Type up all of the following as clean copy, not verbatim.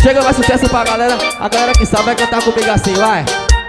Chega mais sucesso pra galera. A galera que sabe vai cantar comigo assim, vai.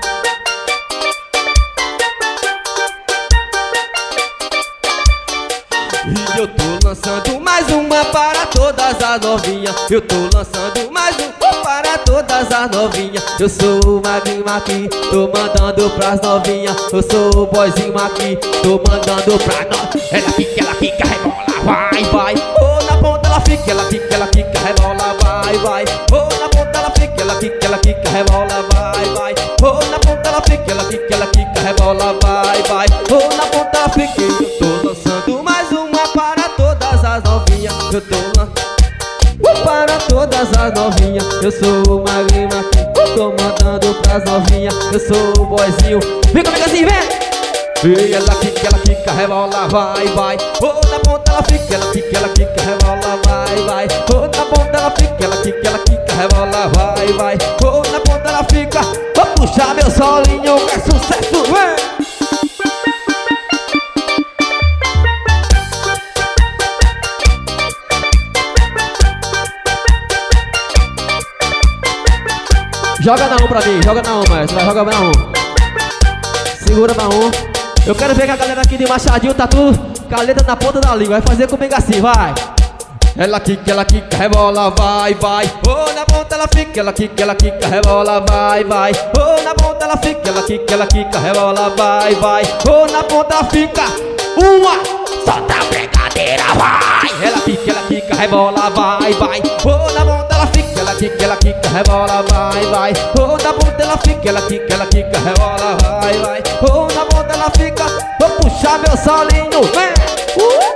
E eu tô lançando mais uma para todas as novinhas. Eu tô lançando mais uma para todas as novinhas. Eu sou o Magrinho aqui, tô mandando pras novinhas. Eu sou o boyzinho aqui, tô mandando pra nós. Ela fica, rebola, vai, vai. Oh, na ponta ela fica, rebola, vai, vai. Oh, na ponta ela fica, rebola, vai, vai. Oh, na ponta ela fica, rebola, vai, vai. Oh, na ponta ela fica. Eu tô lançando mais uma para todas as novinhas. Eu tô lançando para todas as novinhas. Eu sou o Magrinho aqui, tô mandando pras novinhas. Eu sou o boyzinho. Vem comigo assim, vem! E ela fica, rebola, vai, vai. Oh, na ponta ela fica, rebola, vai, vai. Oh, na ponta ela fica, rebola, vai, vai. Oh, na ponta ela fica. Vou puxar meu solinho, é sucesso, vem! Joga na 1 pra mim, joga na 1, maestro, joga na 1. Segura na 1. Eu quero ver que a galera aqui de Machadinho tá tudo caleta na ponta da língua. Vai fazer comigo assim, vai. Ela quica, rebola, vai, vai. Oh, na ponta ela fica, rebola, vai, vai. Oh, na ponta ela fica, rebola, vai, vai. Oh, na ponta ela fica. Uma, solta a brincadeira, vai. Ela fica, rebola, vai, vai. Oh, na ponta ela fica, rebola, vai, vai. Oh, na ponta ela fica, rebola, vai, vai. Oh, na ponta ela fica. Vou puxar meu solinho, vem.